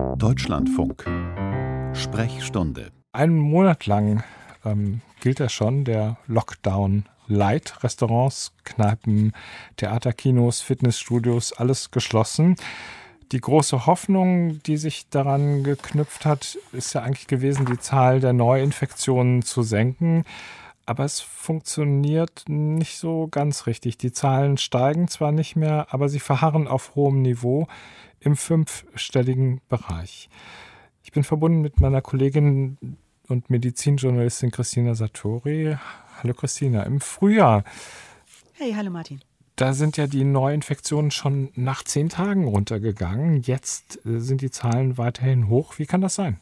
Deutschlandfunk. Sprechstunde. Einen Monat lang gilt ja schon der Lockdown Light. Restaurants, Kneipen, Theater, Kinos, Fitnessstudios, alles geschlossen. Die große Hoffnung, die sich daran geknüpft hat, ist ja eigentlich gewesen, die Zahl der Neuinfektionen zu senken. Aber es funktioniert nicht so ganz richtig. Die Zahlen steigen zwar nicht mehr, aber sie verharren auf hohem Niveau im 5-stelligen Bereich. Ich bin verbunden mit meiner Kollegin und Medizinjournalistin Christina Sartori. Hallo Christina, im Frühjahr. Hey, hallo Martin. Da sind ja die Neuinfektionen schon nach 10 Tagen runtergegangen. Jetzt sind die Zahlen weiterhin hoch. Wie kann das sein?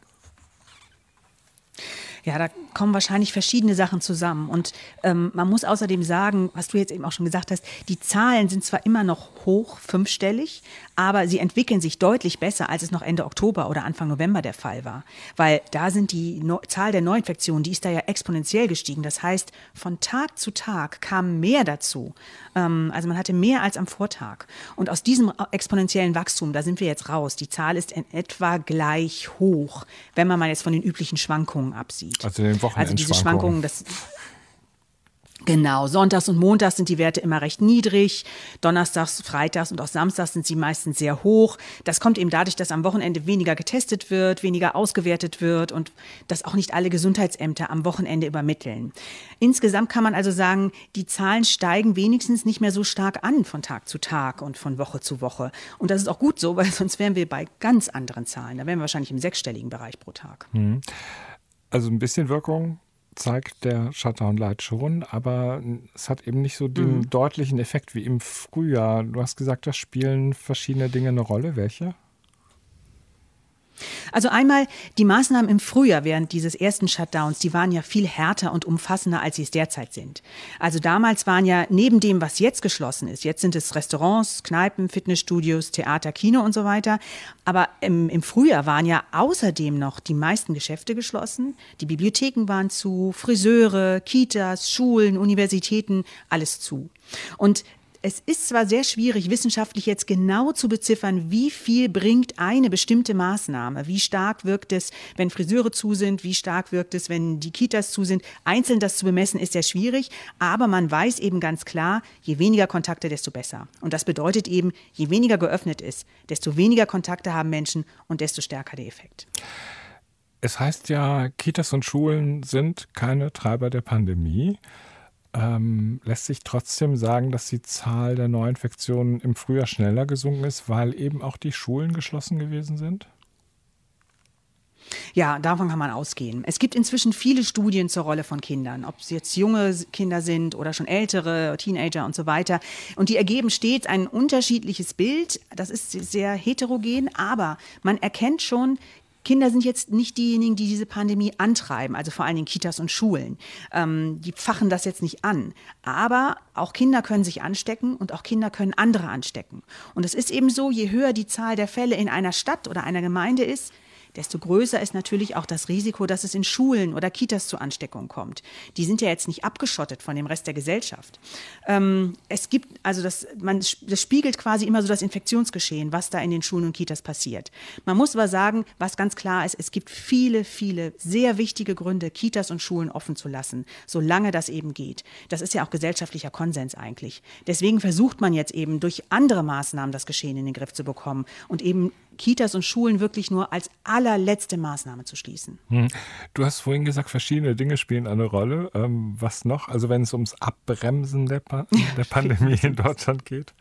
Ja, da kommen wahrscheinlich verschiedene Sachen zusammen. Und man muss außerdem sagen, was du jetzt eben auch schon gesagt hast, die Zahlen sind zwar immer noch hoch, 5-stellig, aber sie entwickeln sich deutlich besser, als es noch Ende Oktober oder Anfang November der Fall war. Weil da sind die Zahl der Neuinfektionen, die ist da ja exponentiell gestiegen. Das heißt, von Tag zu Tag kam mehr dazu. Also man hatte mehr als am Vortag. Und aus diesem exponentiellen Wachstum, da sind wir jetzt raus. Die Zahl ist in etwa gleich hoch, wenn man mal jetzt von den üblichen Schwankungen absieht. Also den Wochenendschwankungen. Also diese Schwankungen, genau, sonntags und montags sind die Werte immer recht niedrig, donnerstags, freitags und auch samstags sind sie meistens sehr hoch. Das kommt eben dadurch, dass am Wochenende weniger getestet wird, weniger ausgewertet wird und dass auch nicht alle Gesundheitsämter am Wochenende übermitteln. Insgesamt kann man also sagen, die Zahlen steigen wenigstens nicht mehr so stark an von Tag zu Tag und von Woche zu Woche. Und das ist auch gut so, weil sonst wären wir bei ganz anderen Zahlen. Da wären wir wahrscheinlich im 6-stelligen Bereich pro Tag. Also ein bisschen Wirkung zeigt der Shutdown Light schon, aber es hat eben nicht so den deutlichen Effekt wie im Frühjahr. Du hast gesagt, da spielen verschiedene Dinge eine Rolle. Welche? Also einmal die Maßnahmen im Frühjahr während dieses ersten Shutdowns, die waren ja viel härter und umfassender, als sie es derzeit sind. Also damals waren ja neben dem, was jetzt geschlossen ist, jetzt sind es Restaurants, Kneipen, Fitnessstudios, Theater, Kino und so weiter, aber im Frühjahr waren ja außerdem noch die meisten Geschäfte geschlossen, die Bibliotheken waren zu, Friseure, Kitas, Schulen, Universitäten, alles zu. Und es ist zwar sehr schwierig, wissenschaftlich jetzt genau zu beziffern, wie viel bringt eine bestimmte Maßnahme. Wie stark wirkt es, wenn Friseure zu sind? Wie stark wirkt es, wenn die Kitas zu sind? Einzeln das zu bemessen, ist sehr schwierig. Aber man weiß eben ganz klar, je weniger Kontakte, desto besser. Und das bedeutet eben, je weniger geöffnet ist, desto weniger Kontakte haben Menschen und desto stärker der Effekt. Es heißt ja, Kitas und Schulen sind keine Treiber der Pandemie. Lässt sich trotzdem sagen, dass die Zahl der Neuinfektionen im Frühjahr schneller gesunken ist, weil eben auch die Schulen geschlossen gewesen sind? Ja, davon kann man ausgehen. Es gibt inzwischen viele Studien zur Rolle von Kindern, ob es jetzt junge Kinder sind oder schon ältere, Teenager und so weiter. Und die ergeben stets ein unterschiedliches Bild. Das ist sehr heterogen, aber man erkennt schon, Kinder sind jetzt nicht diejenigen, die diese Pandemie antreiben, also vor allen Dingen Kitas und Schulen. Die fachen das jetzt nicht an. Aber auch Kinder können sich anstecken und auch Kinder können andere anstecken. Und es ist eben so, je höher die Zahl der Fälle in einer Stadt oder einer Gemeinde ist, desto größer ist natürlich auch das Risiko, dass es in Schulen oder Kitas zu Ansteckungen kommt. Die sind ja jetzt nicht abgeschottet von dem Rest der Gesellschaft. Es gibt, also das spiegelt quasi immer so das Infektionsgeschehen, was da in den Schulen und Kitas passiert. Man muss aber sagen, was ganz klar ist, es gibt viele, viele sehr wichtige Gründe, Kitas und Schulen offen zu lassen, solange das eben geht. Das ist ja auch gesellschaftlicher Konsens eigentlich. Deswegen versucht man jetzt eben durch andere Maßnahmen das Geschehen in den Griff zu bekommen und eben Kitas und Schulen wirklich nur als allerletzte Maßnahme zu schließen. Du hast vorhin gesagt, verschiedene Dinge spielen eine Rolle. Was noch? Also wenn es ums Abbremsen der Pandemie in Deutschland geht?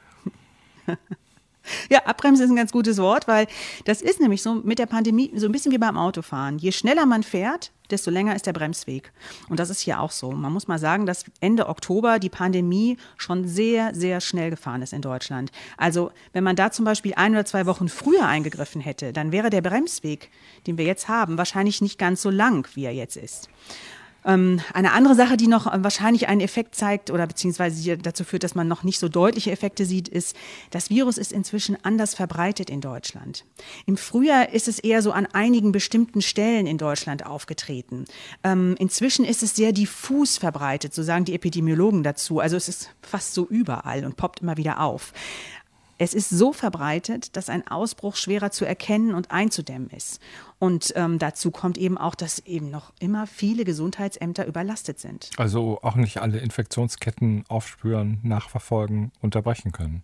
Ja, abbremsen ist ein ganz gutes Wort, weil das ist nämlich so mit der Pandemie so ein bisschen wie beim Autofahren. Je schneller man fährt, desto länger ist der Bremsweg. Und das ist hier auch so. Man muss mal sagen, dass Ende Oktober die Pandemie schon sehr, sehr schnell gefahren ist in Deutschland. Also wenn man da zum Beispiel 1 oder 2 Wochen früher eingegriffen hätte, dann wäre der Bremsweg, den wir jetzt haben, wahrscheinlich nicht ganz so lang, wie er jetzt ist. Eine andere Sache, die noch wahrscheinlich einen Effekt zeigt oder beziehungsweise dazu führt, dass man noch nicht so deutliche Effekte sieht, ist, das Virus ist inzwischen anders verbreitet in Deutschland. Im Frühjahr ist es eher so an einigen bestimmten Stellen in Deutschland aufgetreten. Inzwischen ist es sehr diffus verbreitet, so sagen die Epidemiologen dazu. Also es ist fast so überall und poppt immer wieder auf. Es ist so verbreitet, dass ein Ausbruch schwerer zu erkennen und einzudämmen ist. Und dazu kommt eben auch, dass eben noch immer viele Gesundheitsämter überlastet sind. Also auch nicht alle Infektionsketten aufspüren, nachverfolgen, unterbrechen können.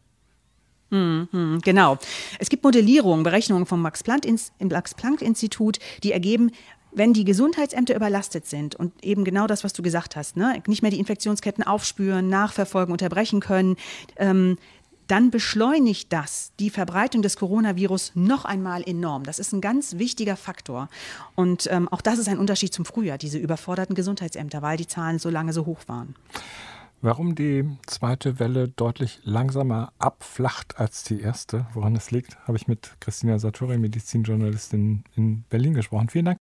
Genau. Es gibt Modellierungen, Berechnungen vom Max-Planck-Institut, die ergeben, wenn die Gesundheitsämter überlastet sind und eben genau das, was du gesagt hast, ne, nicht mehr die Infektionsketten aufspüren, nachverfolgen, unterbrechen können, dann beschleunigt das die Verbreitung des Coronavirus noch einmal enorm. Das ist ein ganz wichtiger Faktor. Und auch das ist ein Unterschied zum Frühjahr, diese überforderten Gesundheitsämter, weil die Zahlen so lange so hoch waren. Warum die zweite Welle deutlich langsamer abflacht als die erste, woran es liegt, habe ich mit Christina Sartori, Medizinjournalistin in Berlin gesprochen. Vielen Dank.